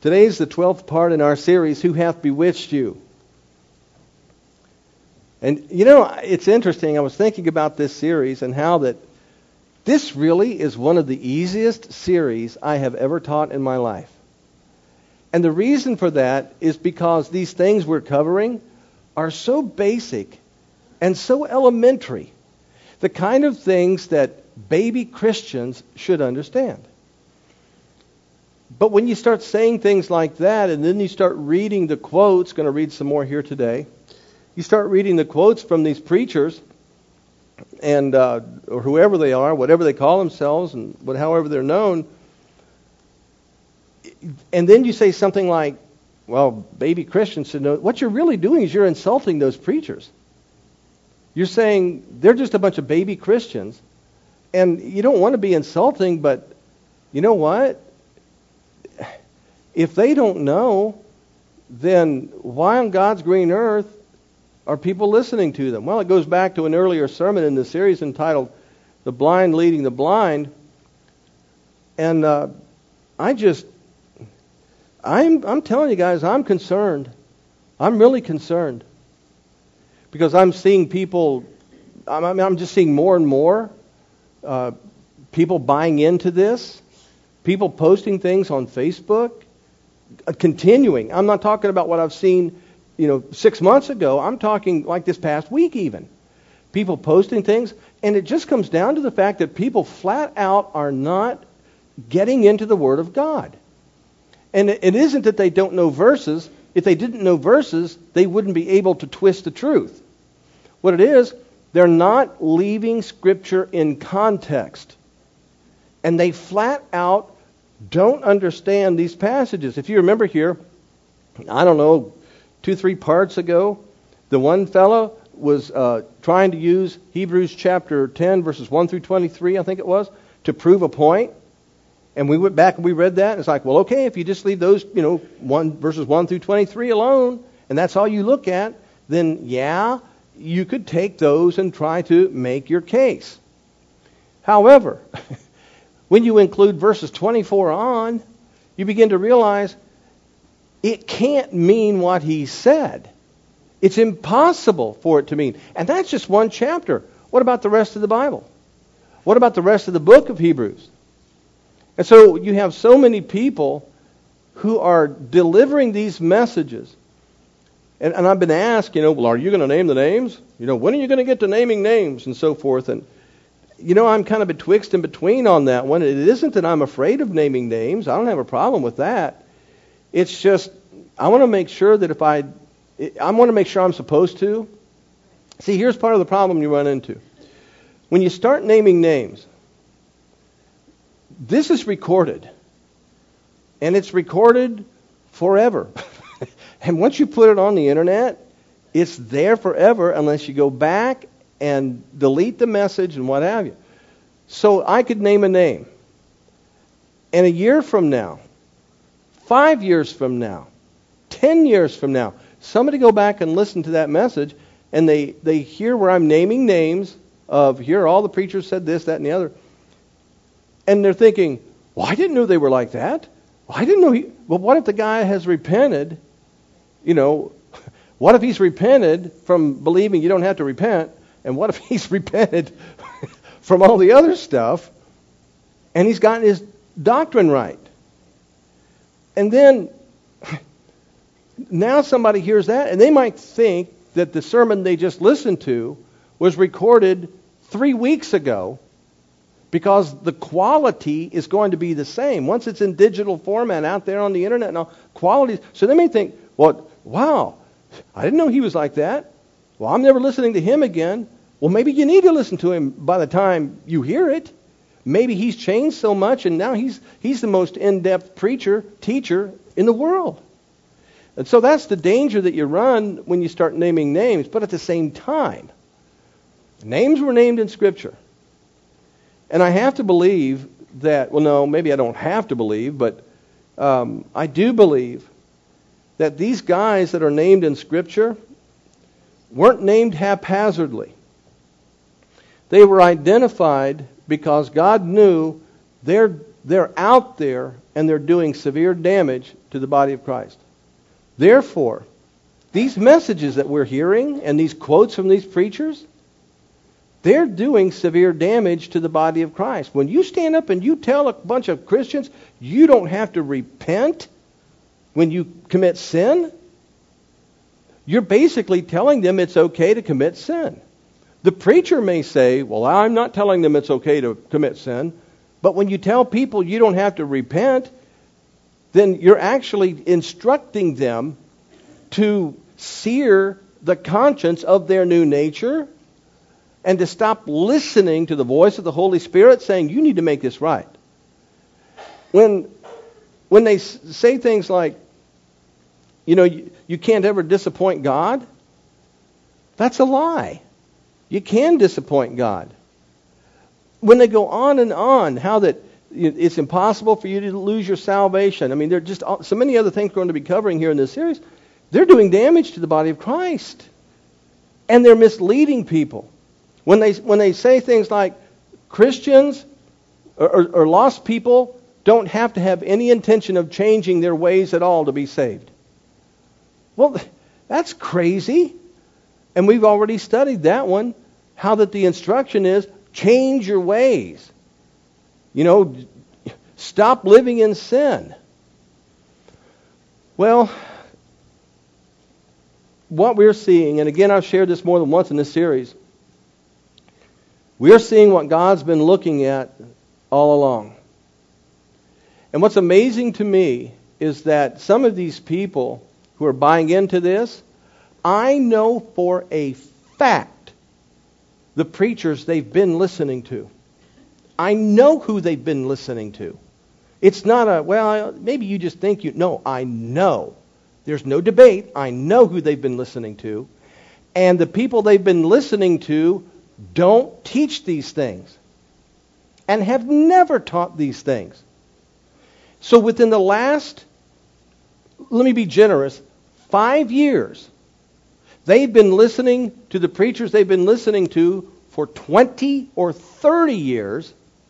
Today's the 12th part in our series, Who Hath Bewitched You? And you know, it's interesting. I was thinking about this series and how that this really is one of the easiest series I have ever taught in my life. And the reason for that is because these things we're covering are so basic and so elementary. The kind of things that baby Christians should understand. But when you start saying things like that, and then you start reading the quotes, going to read some more here today, you start reading the quotes from these preachers, and or whoever they are, whatever they call themselves, and however they're known, and then you say something like, well, baby Christians should know. What you're really doing is you're insulting those preachers. You're saying they're just a bunch of baby Christians, and you don't want to be insulting, but you know what? If they don't know, then why on God's green earth are people listening to them? Well, it goes back to an earlier sermon in the series entitled The Blind Leading the Blind. And I'm telling you guys, I'm concerned. I'm really concerned. Because I'm seeing people, I'm just seeing more and more people buying into this. People posting things on Facebook. Continuing. I'm not talking about what I've seen 6 months ago. I'm talking like this past week even. People posting things, and it just comes down to the fact that people flat out are not getting into the Word of God. And it isn't that they don't know verses. If they didn't know verses, they wouldn't be able to twist the truth. What it is, they're not leaving Scripture in context. And they flat out don't understand these passages. If you remember here, I don't know, 2-3 parts ago, the one fellow was trying to use Hebrews chapter 10, verses 1 through 23, I think it was, to prove a point. And we went back and we read that, and it's like, well, okay, if you just leave those, verses 1 through 23 alone, and that's all you look at, then yeah, you could take those and try to make your case. However, when you include verses 24 on, you begin to realize it can't mean what he said. It's impossible for it to mean. And that's just one chapter. What about the rest of the Bible? What about the rest of the book of Hebrews? And so you have so many people who are delivering these messages. And I've been asked, well, are you going to name the names? When are you going to get to naming names and so forth? And I'm kind of betwixt and between on that one. It isn't that I'm afraid of naming names. I don't have a problem with that. It's just I want to make sure that I want to make sure I'm supposed to. See, here's part of the problem you run into. When you start naming names, this is recorded. And it's recorded forever. And once you put it on the internet, it's there forever unless you go back and delete the message and what have you. So I could name a name. And a year from now, 5 years from now, 10 years from now, somebody go back and listen to that message, and they hear where I'm naming names of, here, all the preachers said this, that, and the other. And they're thinking, well, I didn't know they were like that. Well, I didn't know well, what if the guy has repented? What if he's repented from believing you don't have to repent? And what if he's repented from all the other stuff and he's gotten his doctrine right? And then now somebody hears that and they might think that the sermon they just listened to was recorded 3 weeks ago because the quality is going to be the same. Once it's in digital format out there on the internet and all, quality. So they may think, well, wow, I didn't know he was like that. Well, I'm never listening to him again. Well, maybe you need to listen to him by the time you hear it. Maybe he's changed so much, and now he's the most in-depth teacher in the world. And so that's the danger that you run when you start naming names. But at the same time, names were named in Scripture. And I have to believe that, well, no, maybe I don't have to believe, but I do believe that these guys that are named in Scripture weren't named haphazardly. They were identified because God knew they're out there and they're doing severe damage to the body of Christ. Therefore, these messages that we're hearing and these quotes from these preachers, they're doing severe damage to the body of Christ. When you stand up and you tell a bunch of Christians you don't have to repent when you commit sin, you're basically telling them it's okay to commit sin. The preacher may say, well, I'm not telling them it's okay to commit sin, but when you tell people you don't have to repent, then you're actually instructing them to sear the conscience of their new nature and to stop listening to the voice of the Holy Spirit saying, you need to make this right. When they say things like, you can't ever disappoint God, that's a lie. You can disappoint God. When they go on and on, how that it's impossible for you to lose your salvation. I mean, there are just so many other things we're going to be covering here in this series. They're doing damage to the body of Christ. And they're misleading people. When they say things like Christians or lost people don't have to have any intention of changing their ways at all to be saved. Well, that's crazy. And we've already studied that one, how that the instruction is change your ways. Stop living in sin. Well, what we're seeing, and again I've shared this more than once in this series, we're seeing what God's been looking at all along. And what's amazing to me is that some of these people who are buying into this, I know for a fact the preachers they've been listening to. I know who they've been listening to. It's not maybe you just think you... No, I know. There's no debate. I know who they've been listening to. And the people they've been listening to don't teach these things and have never taught these things. So within the last, let me be generous, 5 years, they've been listening to the preachers they've been listening to for 20 or 30 years,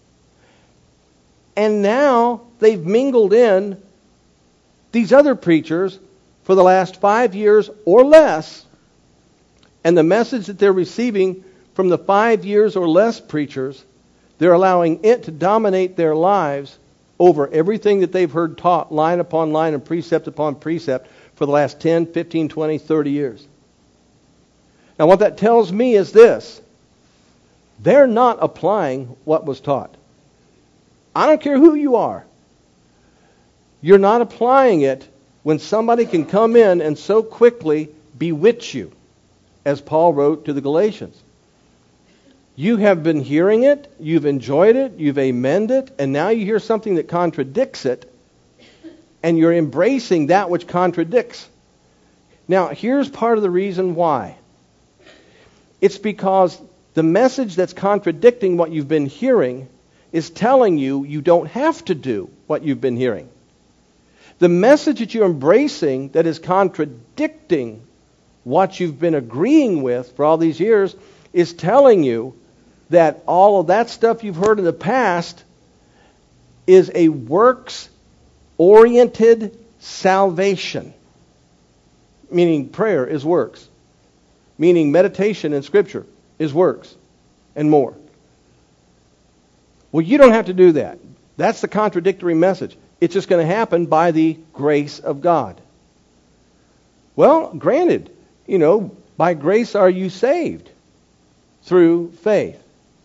and now they've mingled in these other preachers for the last 5 years or less, and the message that they're receiving from the 5 years or less preachers, they're allowing it to dominate their lives over everything that they've heard taught line upon line and precept upon precept for the last 10, 15, 20, 30 years. Now what that tells me is this: they're not applying what was taught. I don't care who you are. You're not applying it when somebody can come in and so quickly bewitch you, as Paul wrote to the Galatians. You have been hearing it, you've enjoyed it, you've amended it, and now you hear something that contradicts it, and you're embracing that which contradicts. Now, here's part of the reason why. It's because the message that's contradicting what you've been hearing is telling you you don't have to do what you've been hearing. The message that you're embracing that is contradicting what you've been agreeing with for all these years is telling you that all of that stuff you've heard in the past is a works-oriented salvation. Meaning prayer is works. Meaning meditation in Scripture is works and more. Well, you don't have to do that. That's the contradictory message. It's just going to happen by the grace of God. Well, granted, by grace are you saved through faith.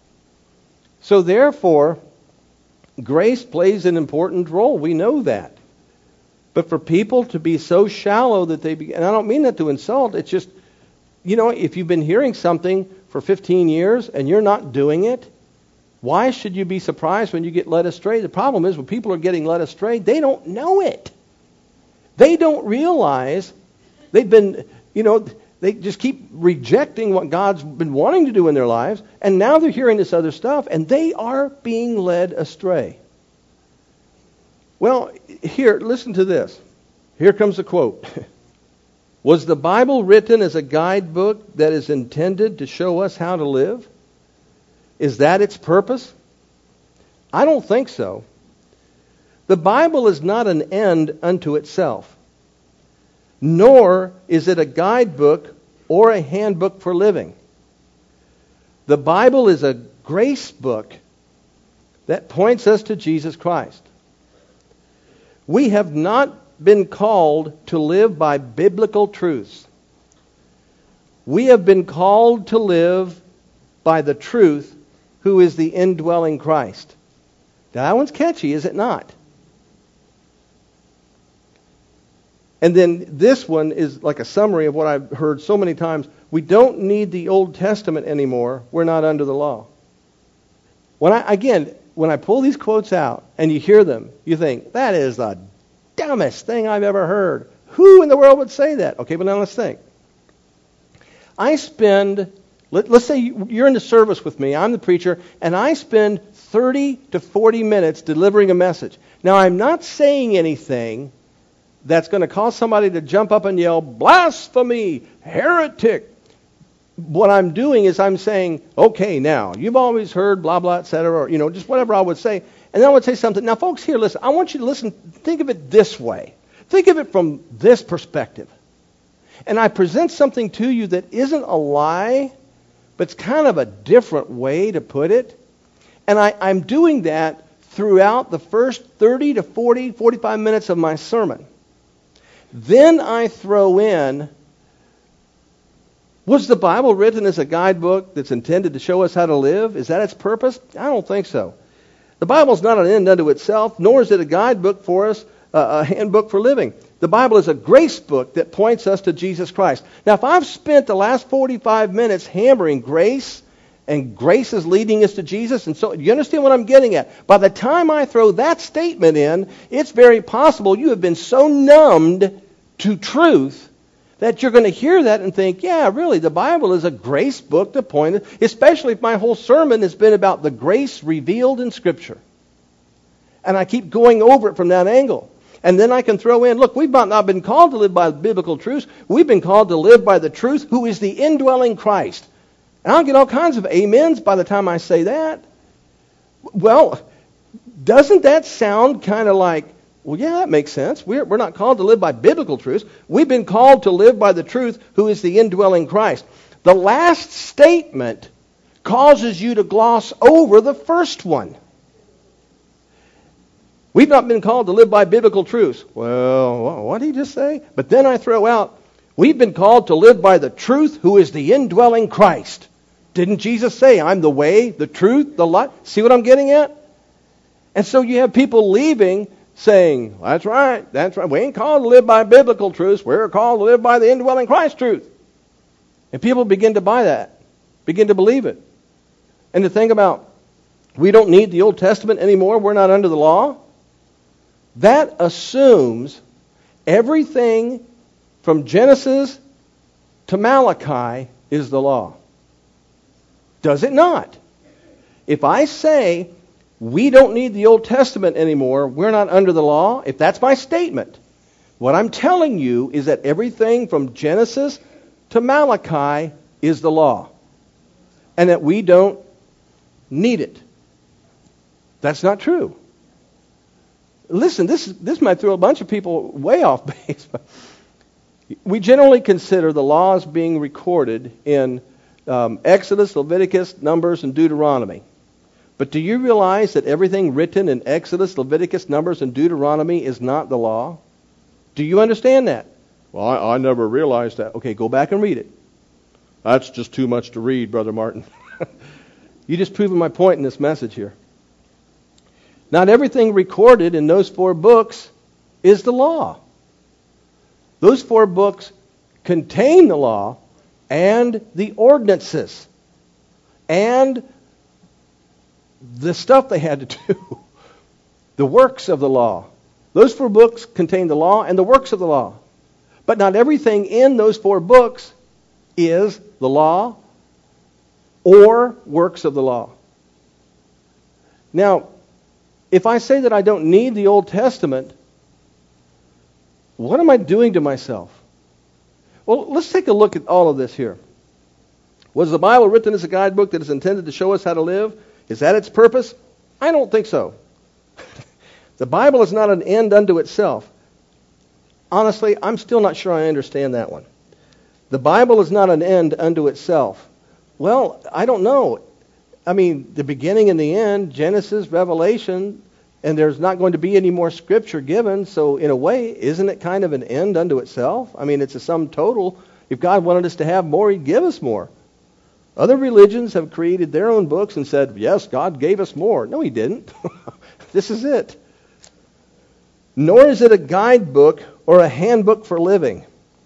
So therefore, grace plays an important role. We know that. But for people to be so shallow that and I don't mean that to insult, it's just, if you've been hearing something for 15 years and you're not doing it, why should you be surprised when you get led astray? The problem is when people are getting led astray, they don't know it. They don't realize they've been, they just keep rejecting what God's been wanting to do in their lives, and now they're hearing this other stuff, and they are being led astray. Well, here, listen to this. Here comes a quote. Was the Bible written as a guidebook that is intended to show us how to live? Is that its purpose? I don't think so. The Bible is not an end unto itself, nor is it a guidebook or a handbook for living. The Bible is a grace book that points us to Jesus Christ. We have not been called to live by biblical truths. We have been called to live by the truth, who is the indwelling Christ. Now that one's catchy, is it not? And then this one is like a summary of what I've heard so many times. We don't need the Old Testament anymore. We're not under the law. When I pull these quotes out and you hear them, you think, that is the dumbest thing I've ever heard. Who in the world would say that? Okay, but now let's think. Let's say you're in the service with me, I'm the preacher, and I spend 30 to 40 minutes delivering a message. Now, I'm not saying anything that's going to cause somebody to jump up and yell, blasphemy, heretic. What I'm doing is I'm saying, okay, now, you've always heard blah, blah, etc., or, just whatever I would say. And then I would say something. Now, folks, here, listen, I want you to listen, think of it this way. Think of it from this perspective. And I present something to you that isn't a lie, but it's kind of a different way to put it. And I'm doing that throughout the first 30 to 40, 45 minutes of my sermon. Then I throw in, was the Bible written as a guidebook that's intended to show us how to live? Is that its purpose? I don't think so. The Bible is not an end unto itself, nor is it a guidebook for us, a handbook for living. The Bible is a grace book that points us to Jesus Christ. Now, if I've spent the last 45 minutes hammering grace, and grace is leading us to Jesus, and so you understand what I'm getting at? By the time I throw that statement in, it's very possible you have been so numbed to truth that you're going to hear that and think, yeah, really, the Bible is a grace book to point, especially if my whole sermon has been about the grace revealed in Scripture. And I keep going over it from that angle. And then I can throw in, look, we've not been called to live by biblical truths. We've been called to live by the truth, who is the indwelling Christ. And I'll get all kinds of amens by the time I say that. Well, doesn't that sound kind of like, well, yeah, that makes sense. We're not called to live by biblical truths. We've been called to live by the truth, who is the indwelling Christ. The last statement causes you to gloss over the first one. We've not been called to live by biblical truths. Well, what did he just say? But then I throw out, we've been called to live by the truth, who is the indwelling Christ. Didn't Jesus say, I'm the way, the truth, the life? See what I'm getting at? And so you have people leaving saying, that's right. We ain't called to live by biblical truths. We're called to live by the indwelling Christ truth. And people begin to buy that, begin to believe it. And to think about, we don't need the Old Testament anymore. We're not under the law. That assumes everything from Genesis to Malachi is the law. Does it not? If I say we don't need the Old Testament anymore, we're not under the law, if that's my statement, what I'm telling you is that everything from Genesis to Malachi is the law. And that we don't need it. That's not true. Listen, this might throw a bunch of people way off base. We generally consider the laws being recorded in Exodus, Leviticus, Numbers, and Deuteronomy. But do you realize that everything written in Exodus, Leviticus, Numbers, and Deuteronomy is not the law? Do you understand that? Well, I never realized that. Okay, go back and read it. That's just too much to read, Brother Martin. You just proven my point in this message here. Not everything recorded in those 4 books is the law. Those 4 books contain the law and the ordinances and the stuff they had to do, the works of the law. Those 4 books contain the law and the works of the law. But not everything in those 4 books is the law or works of the law. Now, if I say that I don't need the Old Testament, what am I doing to myself? Well, let's take a look at all of this here. Was the Bible written as a guidebook that is intended to show us how to live? Is that its purpose? I don't think so. The Bible is not an end unto itself. Honestly, I'm still not sure I understand that one. The Bible is not an end unto itself. Well, I don't know. I mean, the beginning and the end, Genesis, Revelation, and there's not going to be any more Scripture given. So in a way, isn't it kind of an end unto itself? I mean, it's a sum total. If God wanted us to have more, He'd give us more. Other religions have created their own books and said, yes, God gave us more. No, He didn't. This is it. Nor is it a guidebook or a handbook for living.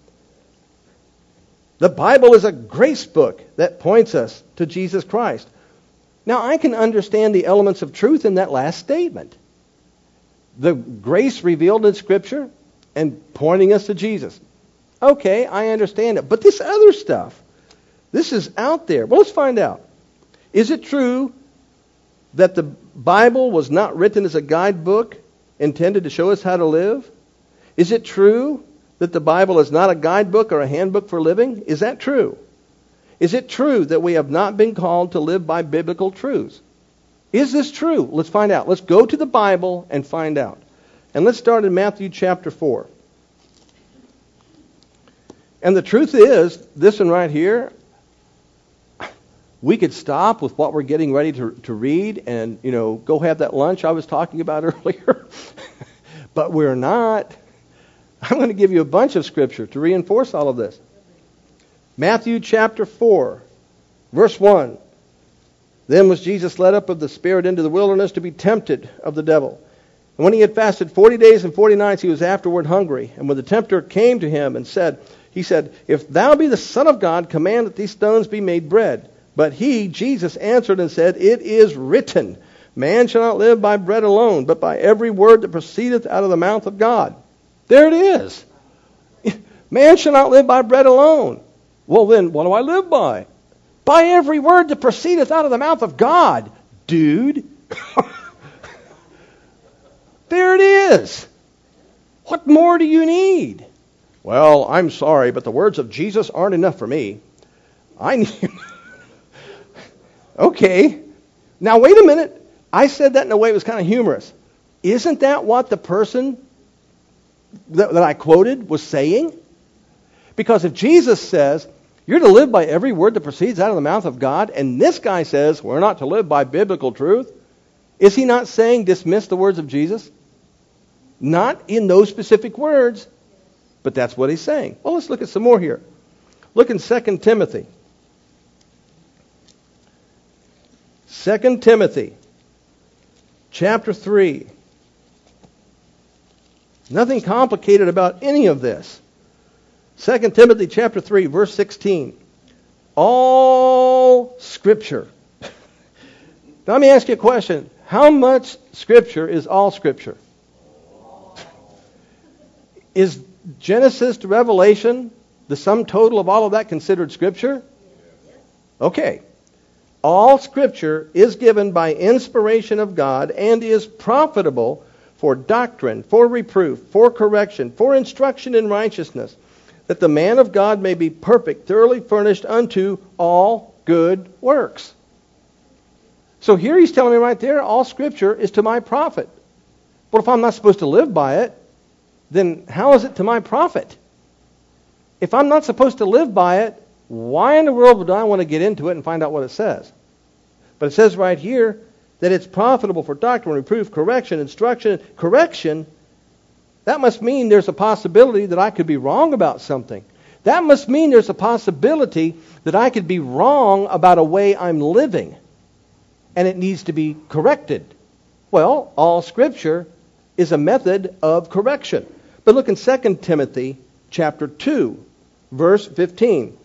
The Bible is a grace book that points us to Jesus Christ. Now, I can understand the elements of truth in that last statement. The grace revealed in Scripture and pointing us to Jesus. Okay, I understand it. But this other stuff, this is out there. Well, let's find out. Is it true that the Bible was not written as a guidebook intended to show us how to live? Is it true that the Bible is not a guidebook or a handbook for living? Is that true? Is it true that we have not been called to live by biblical truths? Is this true? Let's find out. Let's go to the Bible and find out. And let's start in Matthew chapter 4. And the truth is, this one right here, we could stop with what we're getting ready to read and, go have that lunch I was talking about earlier. But we're not. I'm going to give you a bunch of Scripture to reinforce all of this. Matthew chapter 4, verse 1. Then was Jesus led up of the Spirit into the wilderness to be tempted of the devil. And when he had fasted 40 days and 40 nights, he was afterward hungry. And when the tempter came to him and he said, If thou be the Son of God, command that these stones be made bread. But he, Jesus, answered and said, It is written, Man shall not live by bread alone, but by every word that proceedeth out of the mouth of God. There it is. Man shall not live by bread alone. Well then, what do I live by? By every word that proceedeth out of the mouth of God. Dude. There it is. What more do you need? Well, I'm sorry, but the words of Jesus aren't enough for me. I need... Okay. Now, wait a minute. I said that in a way that was kind of humorous. Isn't that what the person that I quoted was saying? Because if Jesus says, you're to live by every word that proceeds out of the mouth of God, and this guy says, we're not to live by biblical truth, is he not saying dismiss the words of Jesus? Not in those specific words, but that's what he's saying. Well, let's look at some more here. Look in 2 Timothy. 2 Timothy chapter 3. Nothing complicated about any of this. 2 Timothy chapter 3, verse 16. All Scripture. Now, let me ask you a question. How much Scripture is all Scripture? Is Genesis to Revelation, the sum total of all of that, considered Scripture? Okay. All Scripture is given by inspiration of God and is profitable for doctrine, for reproof, for correction, for instruction in righteousness, that the man of God may be perfect, thoroughly furnished unto all good works. So here he's telling me right there, all Scripture is to my profit. But if I'm not supposed to live by it, then how is it to my profit? If I'm not supposed to live by it, why in the world would I want to get into it and find out what it says? But it says right here that it's profitable for doctrine, reproof, correction, instruction. Correction, that must mean there's a possibility that I could be wrong about something. That must mean there's a possibility that I could be wrong about a way I'm living. And it needs to be corrected. Well, all Scripture is a method of correction. But look in 2 Timothy chapter 2, verse 15.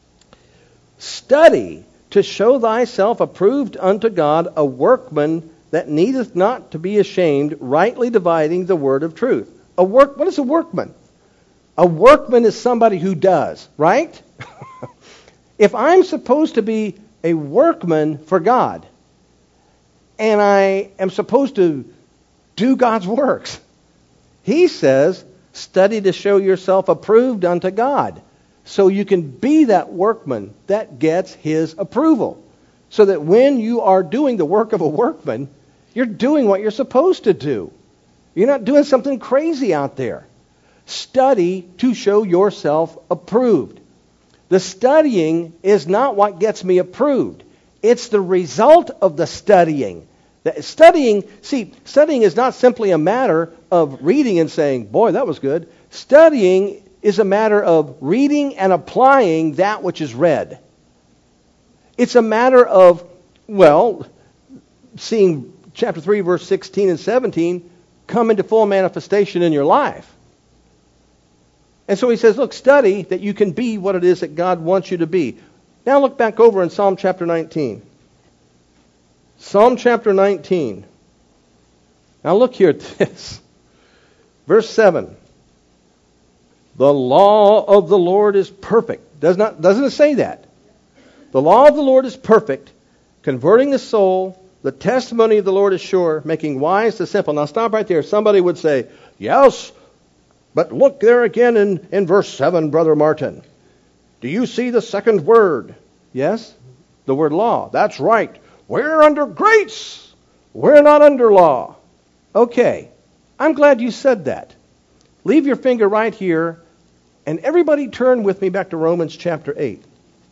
Study to show thyself approved unto God, a workman that needeth not to be ashamed, rightly dividing the word of truth. What is a workman? A workman is somebody who does, right? If I'm supposed to be a workman for God, and I am supposed to do God's works, he says, study to show yourself approved unto God. So you can be that workman that gets His approval. So that when you are doing the work of a workman, you're doing what you're supposed to do. You're not doing something crazy out there. Study to show yourself approved. The studying is not what gets me approved. It's the result of the studying. Studying is not simply a matter of reading and saying, boy, that was good. Studying is a matter of reading and applying that which is read. It's a matter of, seeing chapter 3, verse 16 and 17 come into full manifestation in your life. And so he says, look, study that you can be what it is that God wants you to be. Now look back over in Psalm chapter 19. Psalm chapter 19. Now look here at this. Verse 7. The law of the Lord is perfect. Doesn't it say that? The law of the Lord is perfect, converting the soul. The testimony of the Lord is sure, making wise the simple. Now stop right there. Somebody would say, yes, but look there again in verse 7, Brother Martin. Do you see the second word? Yes, the word law. That's right. We're under grace. We're not under law. Okay, I'm glad you said that. Leave your finger right here, and everybody turn with me back to Romans chapter 8.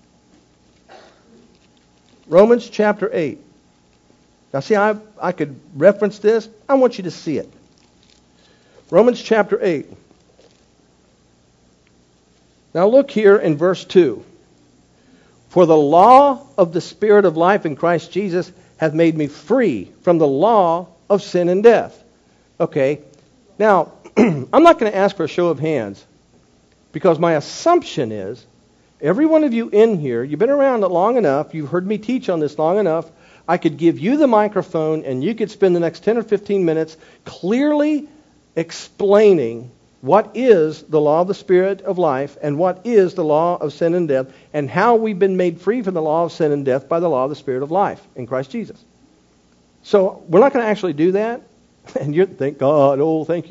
Romans chapter 8. Now see, I could reference this. I want you to see it. Romans chapter 8. Now look here in verse 2. For the law of the Spirit of life in Christ Jesus hath made me free from the law of sin and death. Okay, now I'm not going to ask for a show of hands because my assumption is every one of you in here, you've been around it long enough, you've heard me teach on this long enough, I could give you the microphone and you could spend the next 10 or 15 minutes clearly explaining what is the law of the Spirit of life and what is the law of sin and death and how we've been made free from the law of sin and death by the law of the Spirit of life in Christ Jesus. So we're not going to actually do that. And you thank God, oh, thank you.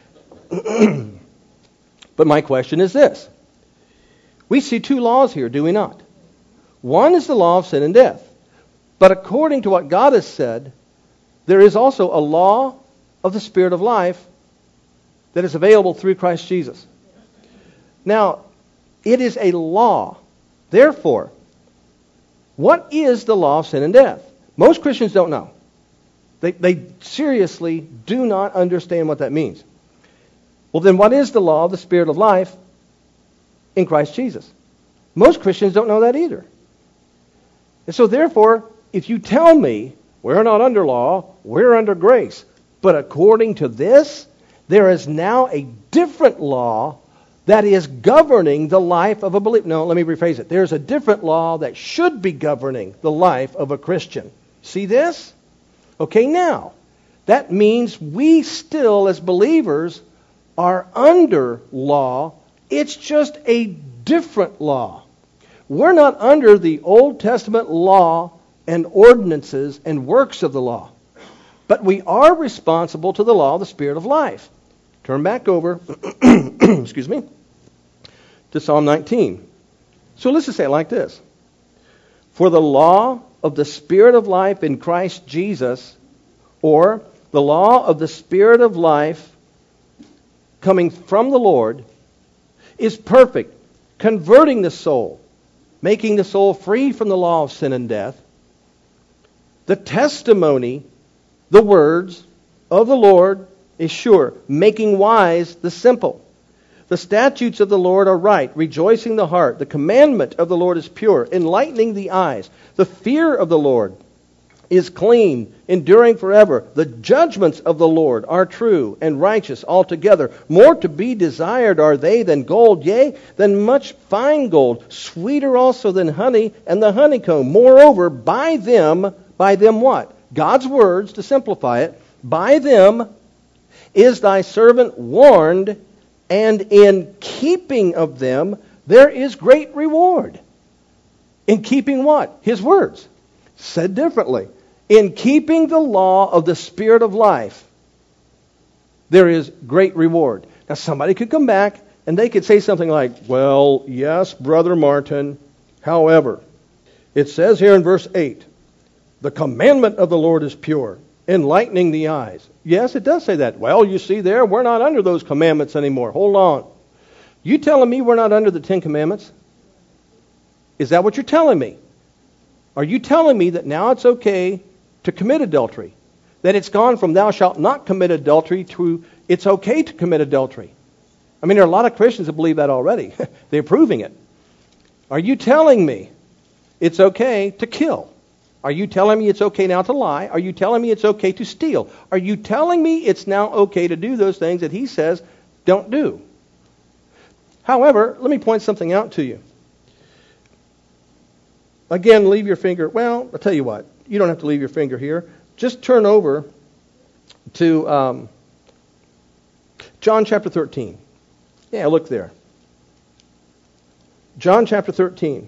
But my question is this. We see two laws here, do we not? One is the law of sin and death. But according to what God has said, there is also a law of the Spirit of life that is available through Christ Jesus. Now, it is a law. Therefore, what is the law of sin and death? Most Christians don't know. They seriously do not understand what that means. Well, then what is the law of the Spirit of life in Christ Jesus? Most Christians don't know that either. And so therefore, if you tell me we're not under law, we're under grace, but according to this, there is now a different law that is governing the life of a believer. No, let me rephrase it. There's a different law that should be governing the life of a Christian. See this? Okay, now, that means we still, as believers, are under law. It's just a different law. We're not under the Old Testament law and ordinances and works of the law. But we are responsible to the law of the Spirit of life. Turn back over, excuse me, to Psalm 19. So let's just say it like this. For the law of the Spirit of life in Christ Jesus, or the law of the Spirit of life coming from the Lord, is perfect, converting the soul, making the soul free from the law of sin and death. The testimony, the words of the Lord is sure, making wise the simple. The statutes of the Lord are right, rejoicing the heart. The commandment of the Lord is pure, enlightening the eyes. The fear of the Lord is clean, enduring forever. The judgments of the Lord are true and righteous altogether. More to be desired are they than gold, yea, than much fine gold, sweeter also than honey and the honeycomb. Moreover, by them what? God's words, to simplify it, by them is thy servant warned, and in keeping of them there is great reward. In keeping what? His words. Said differently, in keeping the law of the Spirit of life, there is great reward. Now somebody could come back and they could say something like, well, yes, Brother Martin, however, it says here in verse 8, the commandment of the Lord is pure, enlightening the eyes. Yes, it does say that. Well, you see there, we're not under those commandments anymore. Hold on. You telling me we're not under the 10 commandments? Is that what you're telling me? Are you telling me that now it's okay to commit adultery? That it's gone from thou shalt not commit adultery to it's okay to commit adultery? I mean, there are a lot of Christians that believe that already. They're proving it. Are you telling me it's okay to kill? Are you telling me it's okay now to lie? Are you telling me it's okay to steal? Are you telling me it's now okay to do those things that he says don't do? However, let me point something out to you. Again, leave your finger. Well, I'll tell you what. You don't have to leave your finger here. Just turn over to John chapter 13. Yeah, look there. John chapter 13.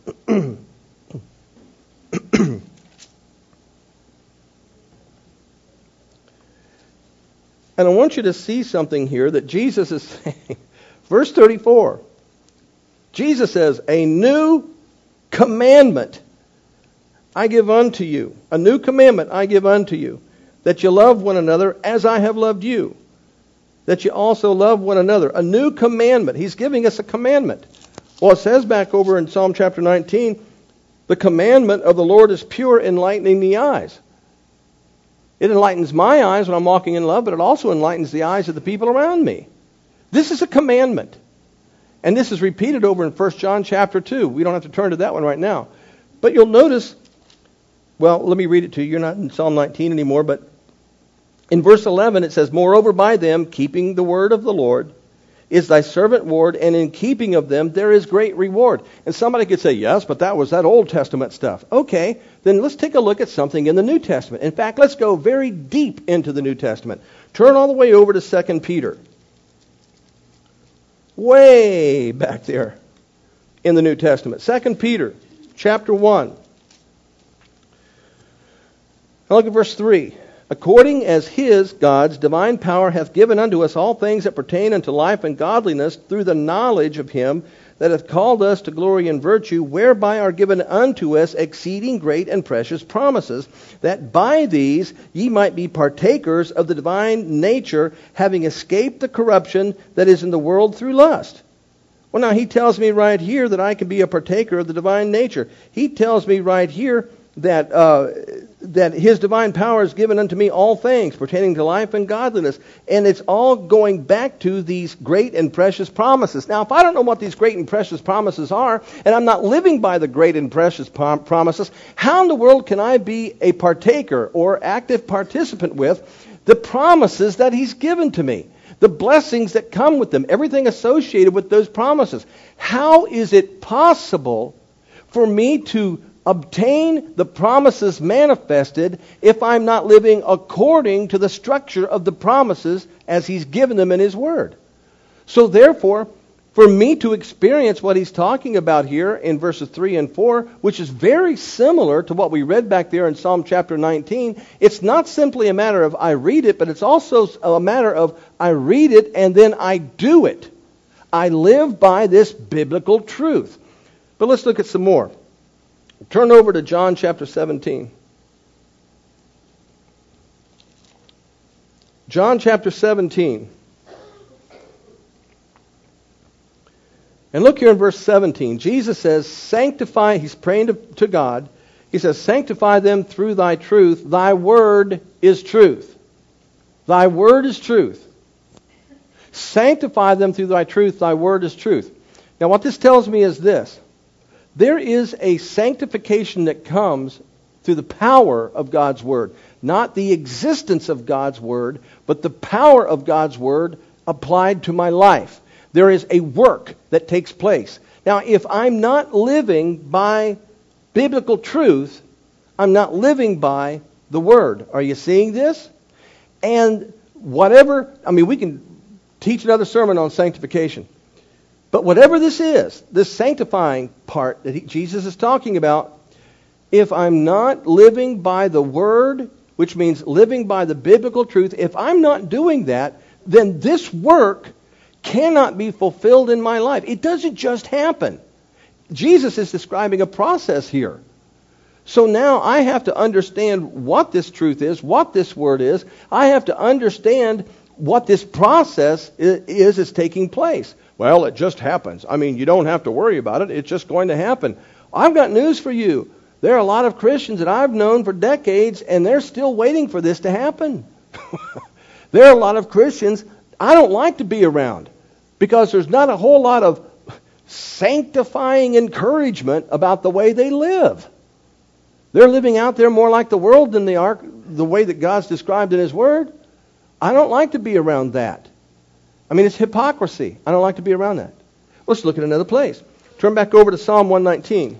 And I want you to see something here that Jesus is saying. Verse 34. Jesus says, a new commandment I give unto you. A new commandment I give unto you. That you love one another as I have loved you. That you also love one another. A new commandment. He's giving us a commandment. Well, it says back over in Psalm chapter 19, the commandment of the Lord is pure, enlightening the eyes. It enlightens my eyes when I'm walking in love, but it also enlightens the eyes of the people around me. This is a commandment. And this is repeated over in 1 John chapter 2. We don't have to turn to that one right now. But you'll notice, well, let me read it to you. You're not in Psalm 19 anymore, but in verse 11 it says, moreover by them, keeping the word of the Lord, is thy servant Lord, and in keeping of them there is great reward. And somebody could say, yes, but that was that Old Testament stuff. Okay, then let's take a look at something in the New Testament. In fact, let's go very deep into the New Testament. Turn all the way over to 2 Peter. Way back there in the New Testament. 2 Peter chapter 1. Now look at verse 3. According as his, God's, divine power hath given unto us all things that pertain unto life and godliness through the knowledge of him that hath called us to glory and virtue, whereby are given unto us exceeding great and precious promises, that by these ye might be partakers of the divine nature, having escaped the corruption that is in the world through lust. Well, now he tells me right here that I can be a partaker of the divine nature. He tells me right here that his divine power is given unto me all things pertaining to life and godliness. And it's all going back to these great and precious promises. Now, if I don't know what these great and precious promises are, and I'm not living by the great and precious promises, how in the world can I be a partaker or active participant with the promises that he's given to me? The blessings that come with them, everything associated with those promises. How is it possible for me to obtain the promises manifested if I'm not living according to the structure of the promises as he's given them in his word? So therefore, for me to experience what he's talking about here in verses 3 and 4, which is very similar to what we read back there in Psalm chapter 19, it's not simply a matter of I read it, but it's also a matter of I read it and then I do it. I live by this biblical truth. But let's look at some more. Turn over to John chapter 17. John chapter 17. And look here in verse 17. Jesus says, sanctify, he's praying to God. He says, sanctify them through thy truth. Thy word is truth. Thy word is truth. Sanctify them through thy truth. Thy word is truth. Now what this tells me is this. There is a sanctification that comes through the power of God's Word. Not the existence of God's Word, but the power of God's Word applied to my life. There is a work that takes place. Now, if I'm not living by biblical truth, I'm not living by the Word. Are you seeing this? And whatever, we can teach another sermon on sanctification. But whatever this is, this sanctifying part that Jesus is talking about, if I'm not living by the Word, which means living by the biblical truth, if I'm not doing that, then this work cannot be fulfilled in my life. It doesn't just happen. Jesus is describing a process here. So now I have to understand what this truth is, what this word is. I have to understand what this process is taking place. Well, it just happens. I mean, you don't have to worry about it. It's just going to happen. I've got news for you. There are a lot of Christians that I've known for decades, and they're still waiting for this to happen. There are a lot of Christians I don't like to be around because there's not a whole lot of sanctifying encouragement about the way they live. They're living out there more like the world than they are the way that God's described in His Word. I don't like to be around that. I mean, it's hypocrisy. I don't like to be around that. Let's look at another place. Turn back over to Psalm 119.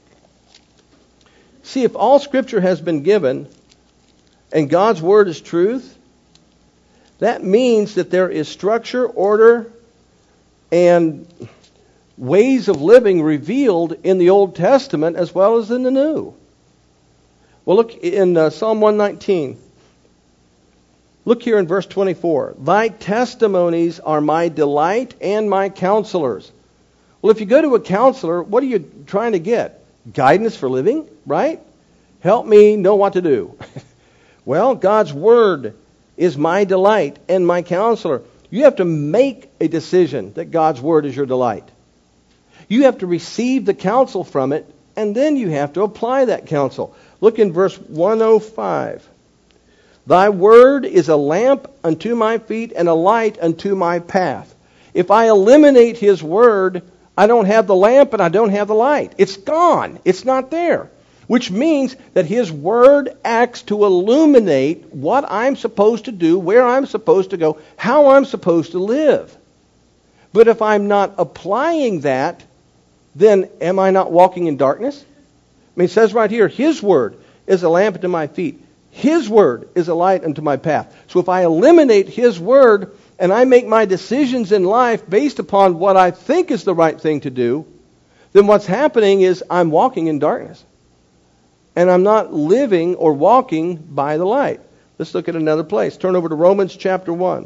See, if all Scripture has been given and God's Word is truth, that means that there is structure, order, and ways of living revealed in the Old Testament as well as in the New. Well, look in Psalm 119. Look here in verse 24. Thy testimonies are my delight and my counselors. Well, if you go to a counselor, what are you trying to get? Guidance for living, right? Help me know what to do. Well, God's Word is my delight and my counselor. You have to make a decision that God's Word is your delight. You have to receive the counsel from it, and then you have to apply that counsel. Look in verse 105. Thy word is a lamp unto my feet and a light unto my path. If I eliminate His Word, I don't have the lamp and I don't have the light. It's gone. It's not there. Which means that His Word acts to illuminate what I'm supposed to do, where I'm supposed to go, how I'm supposed to live. But if I'm not applying that, then am I not walking in darkness? I mean, it says right here, His Word is a lamp unto my feet. His Word is a light unto my path. So if I eliminate His Word and I make my decisions in life based upon what I think is the right thing to do, then what's happening is I'm walking in darkness. And I'm not living or walking by the light. Let's look at another place. Turn over to Romans chapter 1.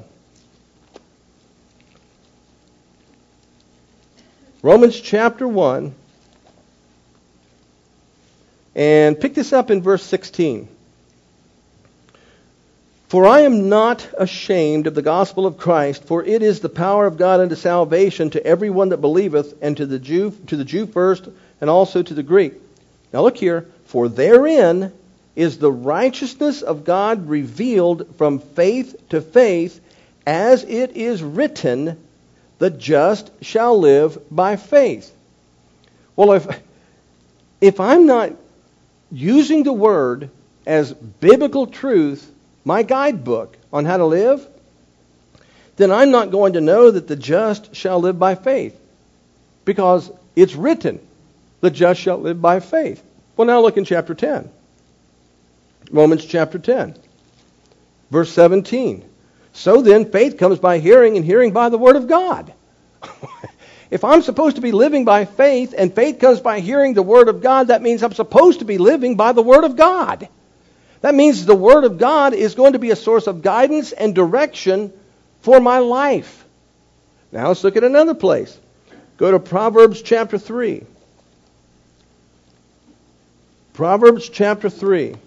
Romans chapter 1. And pick this up in verse 16. For I am not ashamed of the gospel of Christ, for it is the power of God unto salvation to everyone that believeth, and to the Jew first, and also to the Greek. Now look here. For therein is the righteousness of God revealed from faith to faith, as it is written, the just shall live by faith. Well, if I'm not using the Word as biblical truth, my guidebook on how to live, then I'm not going to know that the just shall live by faith. Because it's written, the just shall live by faith. Well, now look in chapter 10. Romans chapter 10. Verse 17. So then, faith comes by hearing, and hearing by the Word of God. If I'm supposed to be living by faith, and faith comes by hearing the Word of God, that means I'm supposed to be living by the Word of God. That means the Word of God is going to be a source of guidance and direction for my life. Now let's look at another place. Go to Proverbs chapter 3. Proverbs chapter 3.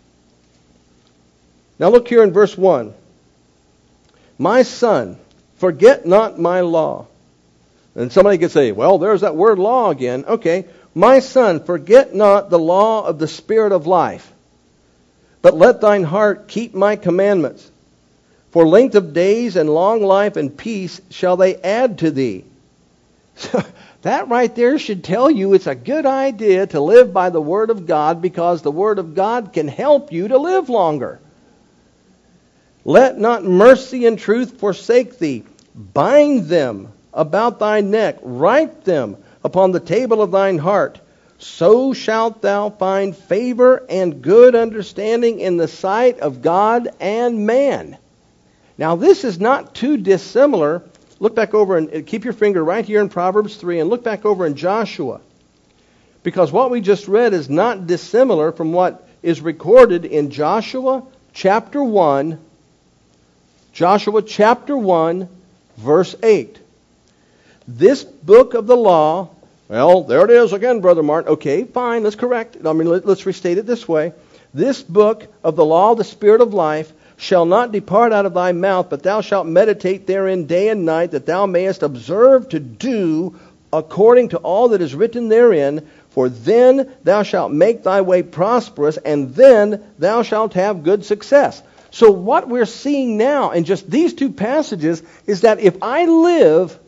Now look here in verse 1. My son, forget not my law. And somebody could say, well, there's that word law again. Okay. My son, forget not the law of the Spirit of life, but let thine heart keep my commandments. For length of days and long life and peace shall they add to thee. So that right there should tell you it's a good idea to live by the Word of God, because the Word of God can help you to live longer. Let not mercy and truth forsake thee. Bind them about thy neck. Write them upon the table of thine heart. So shalt thou find favor and good understanding in the sight of God and man. Now this is not too dissimilar. Look back over and keep your finger right here in Proverbs 3 and look back over in Joshua. Because what we just read is not dissimilar from what is recorded in Joshua chapter 1. Joshua chapter 1, verse 8. This book of the law Well, there it is again, Brother Martin. Okay, fine, let's correct it. Let's restate it this way. This book of the law of the Spirit of life shall not depart out of thy mouth, but thou shalt meditate therein day and night, that thou mayest observe to do according to all that is written therein. For then thou shalt make thy way prosperous, and then thou shalt have good success. So what we're seeing now in just these two passages is that if I live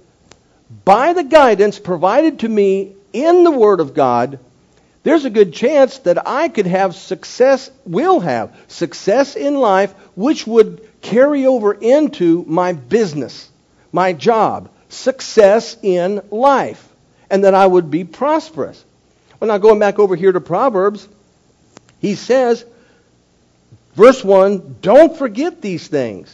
by the guidance provided to me in the Word of God, there's a good chance that I could have success, will have success in life, which would carry over into my business, my job, success in life, and that I would be prosperous. Well, now going back over here to Proverbs, he says, verse 1, don't forget these things.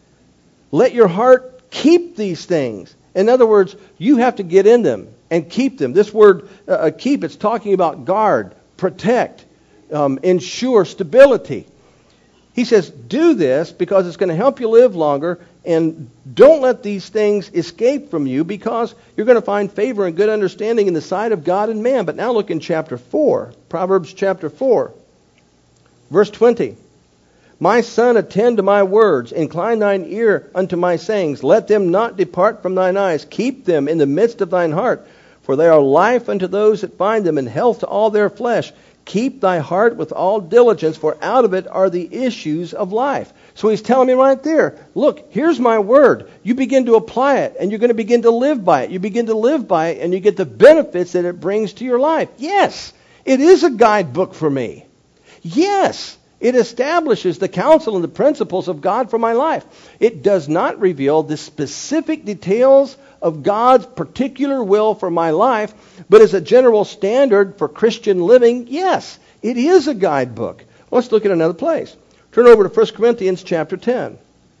Let your heart keep these things. In other words, you have to get in them and keep them. This word keep, it's talking about guard, protect, ensure stability. He says, do this because it's going to help you live longer, and don't let these things escape from you, because you're going to find favor and good understanding in the sight of God and man. But now look in chapter 4, Proverbs chapter 4, verse 20. My son, attend to my words, incline thine ear unto my sayings. Let them not depart from thine eyes. Keep them in the midst of thine heart, for they are life unto those that find them, and health to all their flesh. Keep thy heart with all diligence, for out of it are the issues of life. So he's telling me right there, look, here's my word. You begin to apply it, and you're going to begin to live by it. You begin to live by it, and you get the benefits that it brings to your life. Yes, it is a guidebook for me. Yes, it establishes the counsel and the principles of God for my life. It does not reveal the specific details of God's particular will for my life, but as a general standard for Christian living, yes, it is a guidebook. Let's look at another place. Turn over to 1 Corinthians chapter 10.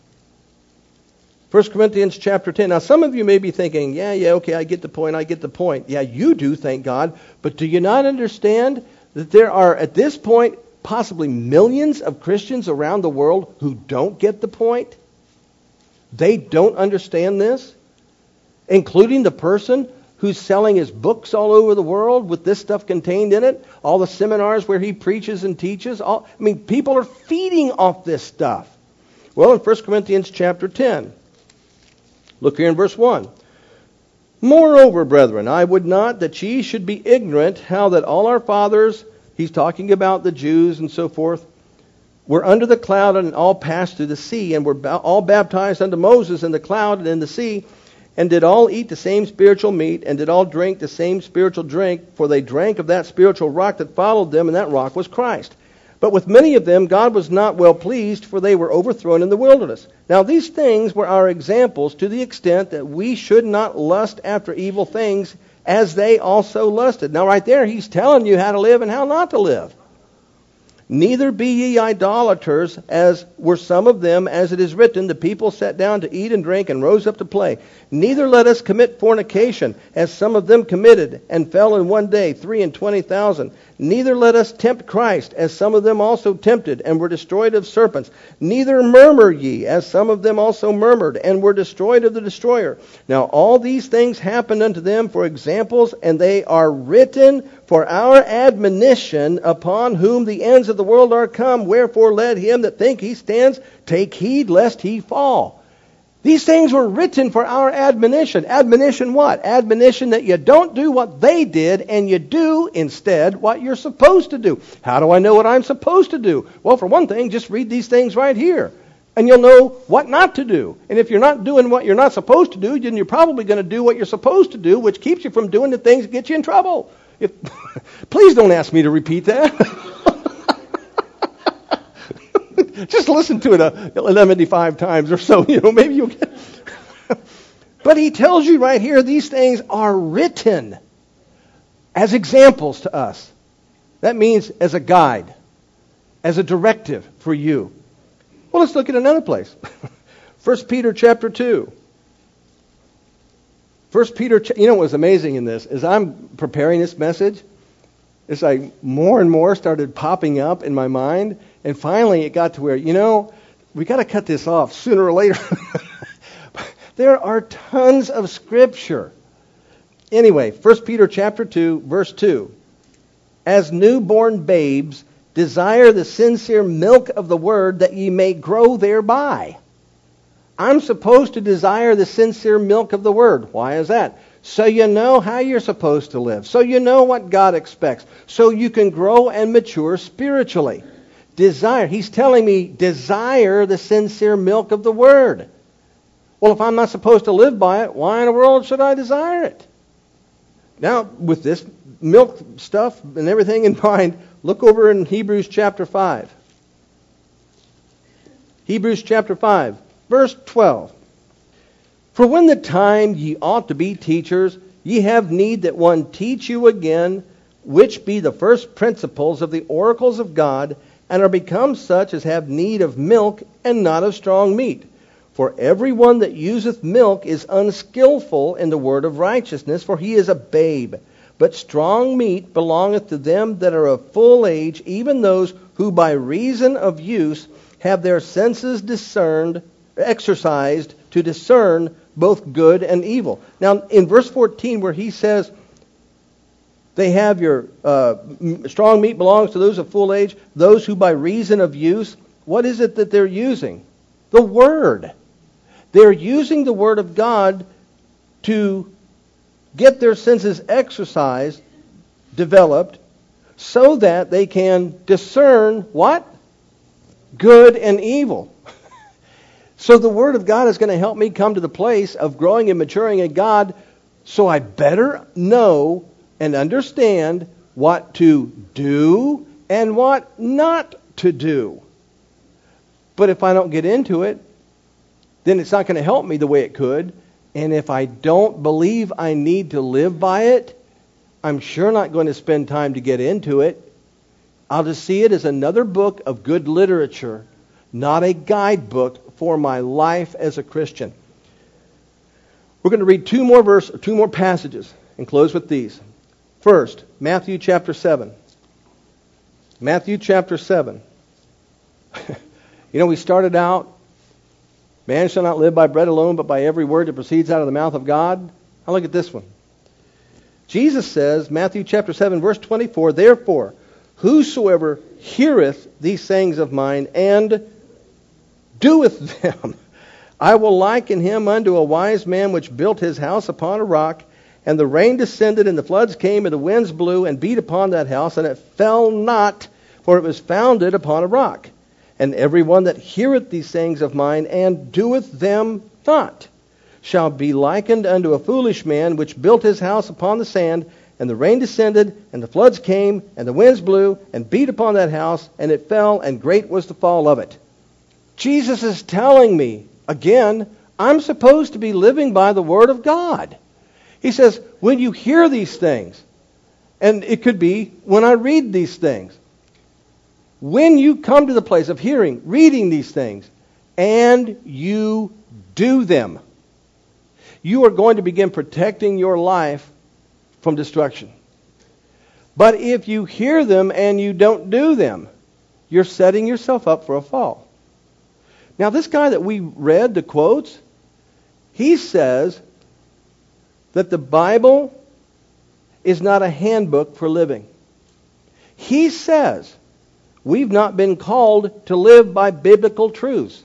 1 Corinthians chapter 10. Now, some of you may be thinking, yeah, okay, I get the point. Yeah, you do, thank God. But do you not understand that there are, at this point, possibly millions of Christians around the world who don't get the point? They don't understand this, including the person who's selling his books all over the world with this stuff contained in it, all the seminars where he preaches and teaches. People are feeding off this stuff. Well, in 1 Corinthians chapter 10, look here in verse 1. Moreover, brethren, I would not that ye should be ignorant how that all our fathers, he's talking about the Jews and so forth, were under the cloud and all passed through the sea, and were all baptized unto Moses in the cloud and in the sea, and did all eat the same spiritual meat, and did all drink the same spiritual drink, for they drank of that spiritual rock that followed them, and that rock was Christ. But with many of them God was not well pleased, for they were overthrown in the wilderness. Now these things were our examples, to the extent that we should not lust after evil things, as they also lusted. Now right there, he's telling you how to live and how not to live. Neither be ye idolaters, as were some of them, as it is written, the people sat down to eat and drink and rose up to play. Neither let us commit fornication, as some of them committed, and fell in one day 23,000. Neither let us tempt Christ, as some of them also tempted, and were destroyed of serpents. Neither murmur ye, as some of them also murmured, and were destroyed of the destroyer. Now all these things happened unto them for examples, and they are written for our admonition, upon whom the ends of the world are come. Wherefore let him that think he stands take heed lest he fall. These things were written for our admonition. Admonition what? Admonition that you don't do what they did, and you do instead what you're supposed to do. How do I know what I'm supposed to do? Well, for one thing, just read these things right here, and you'll know what not to do. And if you're not doing what you're not supposed to do, then you're probably going to do what you're supposed to do, which keeps you from doing the things that get you in trouble. Please don't ask me to repeat that. Just listen to it 75 times or so, maybe you'll get. But he tells you right here, these things are written as examples to us. That means as a guide, as a directive for you. Well, let's look at another place. 1 Peter chapter 2. 1 Peter, what was amazing in this, as I'm preparing this message, it's like more and more started popping up in my mind, and finally it got to where, we got to cut this off sooner or later. There are tons of Scripture Anyway, 1 Peter chapter 2, verse 2. As newborn babes, desire the sincere milk of the word that ye may grow thereby. I'm supposed to desire the sincere milk of the word. Why is that? So you know how you're supposed to live. So you know what God expects. So you can grow and mature spiritually. Desire. He's telling me, desire the sincere milk of the word. Well, if I'm not supposed to live by it, why in the world should I desire it? Now, with this milk stuff and everything in mind, look over in Hebrews chapter 5. Hebrews chapter 5, verse 12. For when the time ye ought to be teachers, ye have need that one teach you again, which be the first principles of the oracles of God, and are become such as have need of milk and not of strong meat. For every one that useth milk is unskillful in the word of righteousness, for he is a babe. But strong meat belongeth to them that are of full age, even those who by reason of use have their senses exercised to discern both good and evil. Now, in verse 14, where he says, they have your strong meat belongs to those of full age, those who by reason of use, what is it that they're using? The Word. They're using the Word of God to get their senses exercised, developed, so that they can discern what? Good and evil. So the Word of God is going to help me come to the place of growing and maturing in God, so I better know and understand what to do and what not to do. But if I don't get into it, then it's not going to help me the way it could. And if I don't believe I need to live by it, I'm sure not going to spend time to get into it. I'll just see it as another book of good literature, not a guidebook for my life as a Christian. We're going to read two more passages and close with these. First, Matthew chapter 7. Matthew chapter 7. We started out, man shall not live by bread alone, but by every word that proceeds out of the mouth of God. Now look at this one. Jesus says, Matthew chapter 7, verse 24, therefore, whosoever heareth these sayings of mine and doeth them, I will liken him unto a wise man which built his house upon a rock, and the rain descended, and the floods came, and the winds blew, and beat upon that house, and it fell not, for it was founded upon a rock. And every one that heareth these sayings of mine, and doeth them not, shall be likened unto a foolish man, which built his house upon the sand, and the rain descended, and the floods came, and the winds blew, and beat upon that house, and it fell, and great was the fall of it. Jesus is telling me, again, I'm supposed to be living by the Word of God. He says, when you hear these things, and it could be when I read these things, when you come to the place of hearing, reading these things, and you do them, you are going to begin protecting your life from destruction. But if you hear them and you don't do them, you're setting yourself up for a fall. Now, this guy that we read the quotes, he says that the Bible is not a handbook for living. He says we've not been called to live by biblical truths.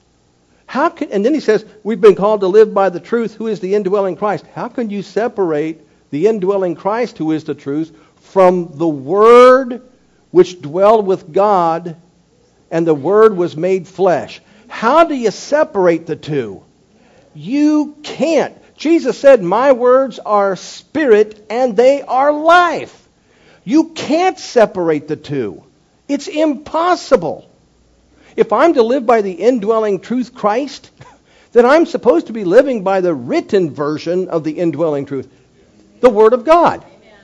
And then he says we've been called to live by the truth, who is the indwelling Christ. How can you separate the indwelling Christ, who is the truth, from the Word which dwelled with God, and the Word was made flesh? How do you separate the two? You can't. Jesus said, my words are spirit and they are life. You can't separate the two. It's impossible. If I'm to live by the indwelling truth, Christ, then I'm supposed to be living by the written version of the indwelling truth, the Word of God.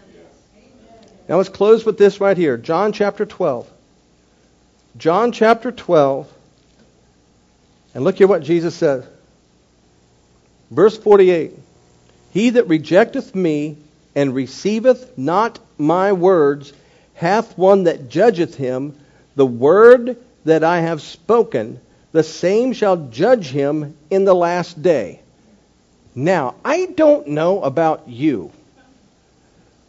Now let's close with this right here. John chapter 12. John chapter 12. And look here what Jesus says. Verse 48. He that rejecteth me and receiveth not my words hath one that judgeth him. The word that I have spoken, the same shall judge him in the last day. Now, I don't know about you,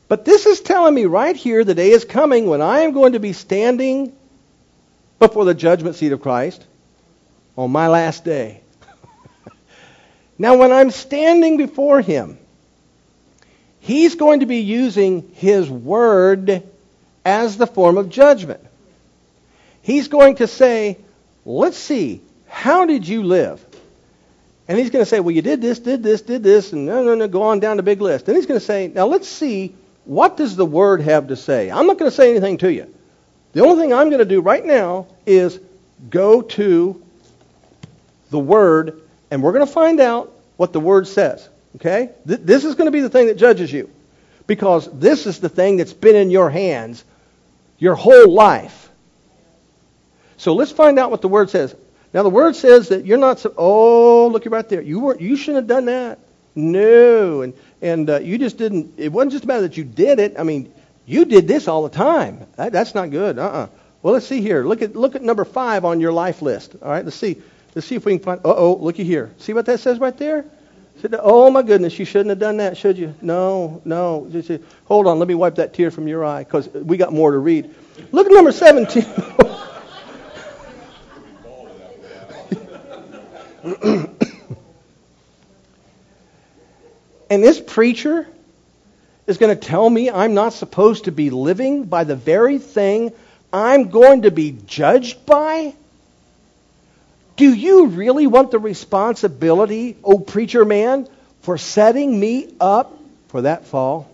But this is telling me right here the day is coming when I am going to be standing before the judgment seat of Christ on my last day. Now, when I'm standing before Him, He's going to be using His Word as the form of judgment. He's going to say, let's see, how did you live? And He's going to say, well, you did this, and no, go on down the big list. And He's going to say, now let's see, what does the Word have to say? I'm not going to say anything to you. The only thing I'm going to do right now is go to the Word, and we're going to find out what the Word says. Okay? This is going to be the thing that judges you. Because this is the thing that's been in your hands your whole life. So let's find out what the Word says. Now the Word says that you're not... look right there. You shouldn't have done that. No. And you just didn't... It wasn't just about that you did it. I mean, you did this all the time. That's not good. Well, let's see here. Look at number 5 on your life list. All right, let's see if we can find... looky here. See what that says right there? Oh, my goodness, you shouldn't have done that, should you? No. Just, hold on, let me wipe that tear from your eye, because we got more to read. Look at number 17. And this preacher is going to tell me I'm not supposed to be living by the very thing I'm going to be judged by? Do you really want the responsibility, oh preacher man, for setting me up for that fall?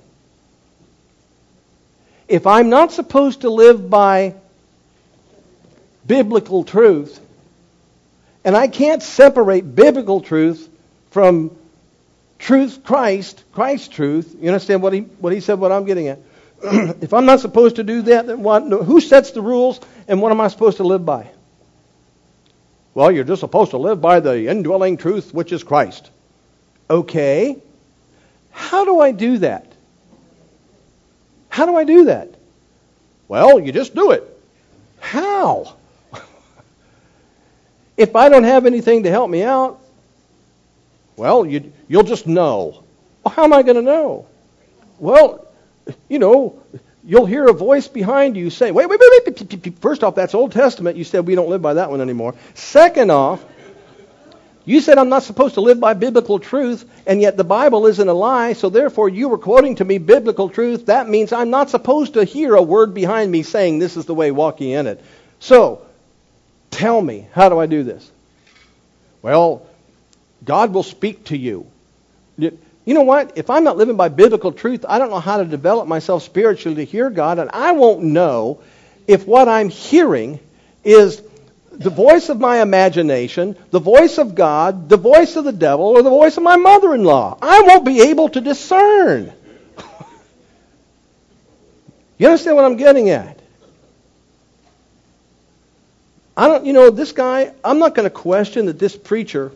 If I'm not supposed to live by biblical truth, and I can't separate biblical truth from truth, Christ's truth, you understand what he said, what I'm getting at? If I'm not supposed to do that, then what? Who sets the rules, and what am I supposed to live by? Well, you're just supposed to live by the indwelling truth, which is Christ. Okay. How do I do that? How do I do that? Well, you just do it. How? If I don't have anything to help me out, well, you'll just know. Well, how am I going to know? Well, you'll hear a voice behind you say, wait. First off, that's Old Testament. You said we don't live by that one anymore. Second off, you said I'm not supposed to live by biblical truth, and yet the Bible isn't a lie, so therefore you were quoting to me biblical truth. That means I'm not supposed to hear a word behind me saying this is the way, walk ye in it. So, tell me, how do I do this? Well, God will speak to you. You know what? If I'm not living by biblical truth, I don't know how to develop myself spiritually to hear God, and I won't know if what I'm hearing is the voice of my imagination, the voice of God, the voice of the devil, or the voice of my mother-in-law. I won't be able to discern. You understand what I'm getting at? This guy, I'm not going to question that this preacher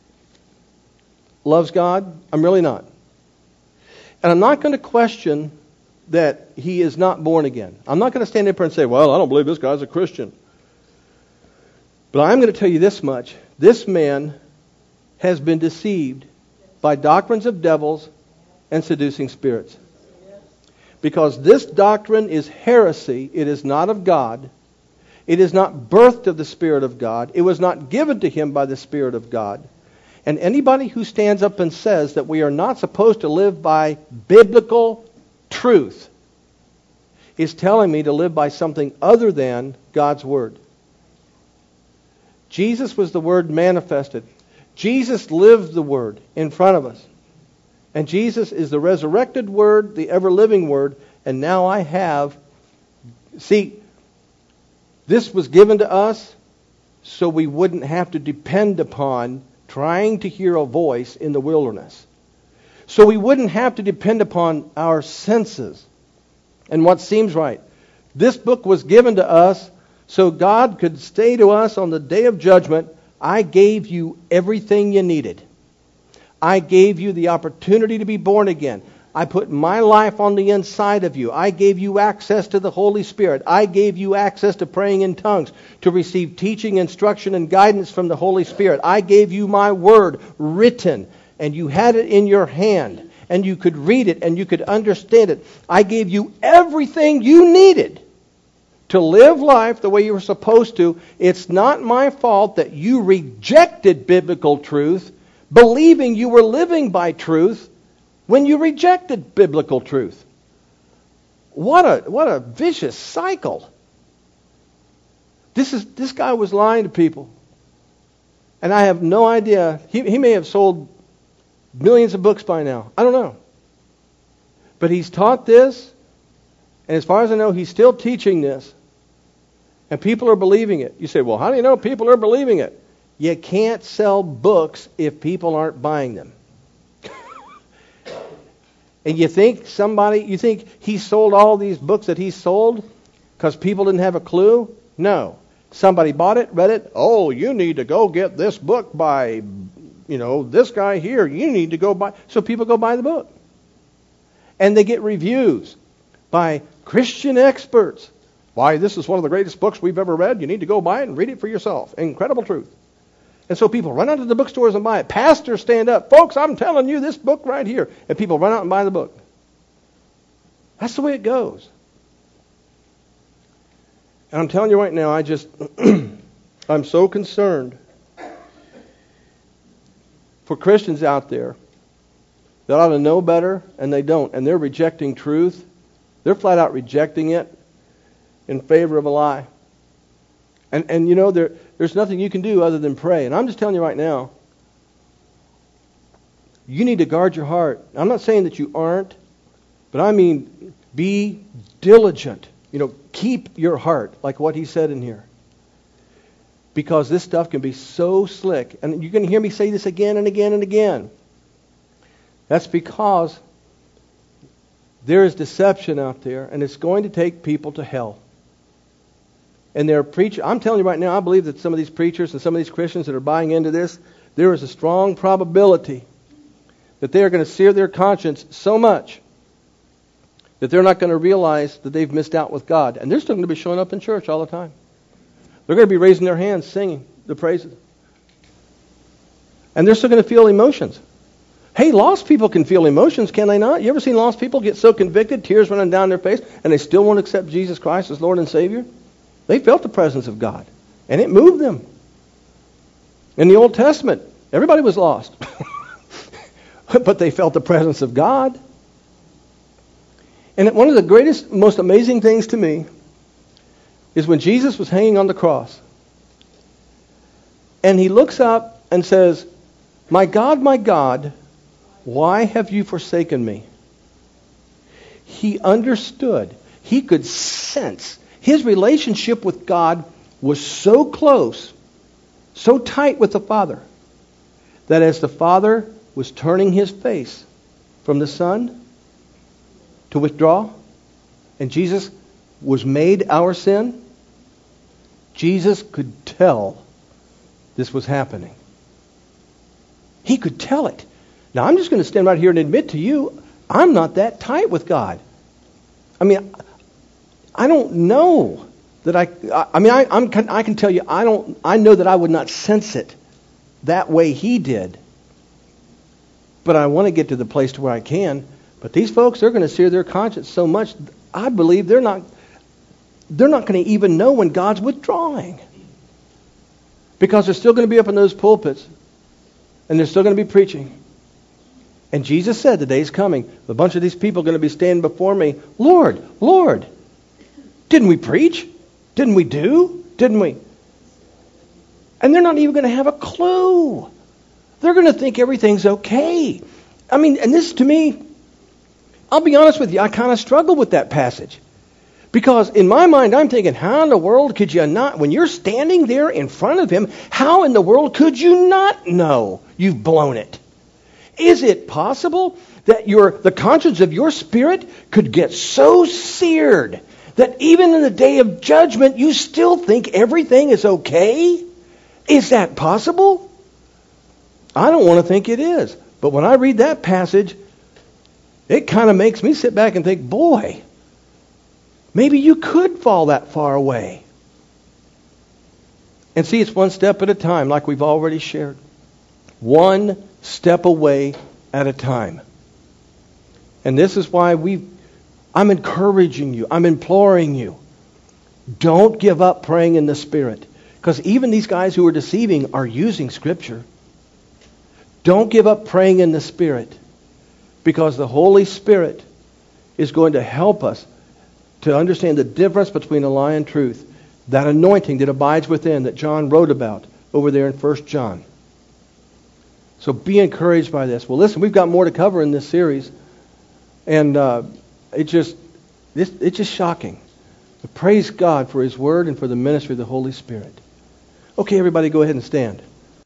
loves God. I'm really not. And I'm not going to question that he is not born again. I'm not going to stand up here and say, well, I don't believe this guy's a Christian. But I'm going to tell you this much. This man has been deceived by doctrines of devils and seducing spirits. Because this doctrine is heresy. It is not of God. It is not birthed of the Spirit of God. It was not given to him by the Spirit of God. And anybody who stands up and says that we are not supposed to live by biblical truth is telling me to live by something other than God's Word. Jesus was the Word manifested. Jesus lived the Word in front of us. And Jesus is the resurrected Word, the ever-living Word, and now I have... See, this was given to us so we wouldn't have to depend upon trying to hear a voice in the wilderness. So we wouldn't have to depend upon our senses and what seems right. This book was given to us so God could say to us on the day of judgment, I gave you everything you needed. I gave you the opportunity to be born again. I put my life on the inside of you. I gave you access to the Holy Spirit. I gave you access to praying in tongues, to receive teaching, instruction, and guidance from the Holy Spirit. I gave you my word written, and you had it in your hand. and you could read it and you could understand it. I gave you everything you needed to live life the way you were supposed to. It's not my fault that you rejected biblical truth, believing you were living by truth when you rejected biblical truth. What a vicious cycle. This guy was lying to people. And I have no idea. He may have sold millions of books by now. I don't know. But he's taught this, and as far as I know, he's still teaching this. And people are believing it. You say, well, how do you know people are believing it? You can't sell books if people aren't buying them. And you think he sold all these books that he sold because people didn't have a clue? No. Somebody bought it, read it. Oh, you need to go get this book by, this guy here. You need to go buy. So people go buy the book. And they get reviews by Christian experts. Why, this is one of the greatest books we've ever read. You need to go buy it and read it for yourself. Incredible truth. And so people run out to the bookstores and buy it. Pastors stand up. Folks, I'm telling you this book right here. And people run out and buy the book. That's the way it goes. And I'm telling you right now, I'm so concerned for Christians out there that ought to know better, and they don't. And they're rejecting truth. They're flat out rejecting it in favor of a lie. And there's nothing you can do other than pray. And I'm just telling you right now, you need to guard your heart. I'm not saying that you aren't, but I mean be diligent. Keep your heart, like what he said in here. Because this stuff can be so slick. And you're going to hear me say this again and again and again. That's because there is deception out there, and it's going to take people to hell. And I'm telling you right now, I believe that some of these preachers and some of these Christians that are buying into this, there is a strong probability that they are going to sear their conscience so much that they're not going to realize that they've missed out with God. And they're still going to be showing up in church all the time. They're going to be raising their hands, singing the praises. And they're still going to feel emotions. Hey, lost people can feel emotions, can they not? You ever seen lost people get so convicted, tears running down their face, and they still won't accept Jesus Christ as Lord and Savior? They felt the presence of God, and it moved them. In the Old Testament, everybody was lost. But they felt the presence of God. And one of the greatest, most amazing things to me is when Jesus was hanging on the cross. And he looks up and says, my God, why have you forsaken me? He understood. He could sense. His relationship with God was so close, so tight with the Father, that as the Father was turning his face from the Son to withdraw, and Jesus was made our sin, Jesus could tell this was happening. He could tell it. Now, I'm just going to stand right here and admit to you, I'm not that tight with God. I mean, I don't know that I can tell you, I know that I would not sense it that way he did. But I want to get to the place to where I can. But these folks, they're going to sear their conscience so much, I believe they're not going to even know when God's withdrawing. Because they're still going to be up in those pulpits. And they're still going to be preaching. And Jesus said, the day's coming. A bunch of these people are going to be standing before me. Lord, Lord, didn't we preach? Didn't we do? Didn't we? And they're not even going to have a clue. They're going to think everything's okay. I mean, and this to me, I'll be honest with you, I kind of struggle with that passage. Because in my mind, I'm thinking, how in the world could you not, when you're standing there in front of him, how in the world could you not know you've blown it? Is it possible that the conscience of your spirit could get so seared that even in the day of judgment, you still think everything is okay? Is that possible? I don't want to think it is. But when I read that passage, it kind of makes me sit back and think, boy, maybe you could fall that far away. And see, it's one step at a time, like we've already shared. One step away at a time. And this is why I'm encouraging you. I'm imploring you. Don't give up praying in the Spirit. Because even these guys who are deceiving are using Scripture. Don't give up praying in the Spirit. Because the Holy Spirit is going to help us to understand the difference between a lie and truth. That anointing that abides within that John wrote about over there in 1 John. So be encouraged by this. Well, listen, we've got more to cover in this series. And it's just shocking. But praise God for His Word and for the ministry of the Holy Spirit. Okay, everybody, go ahead and stand.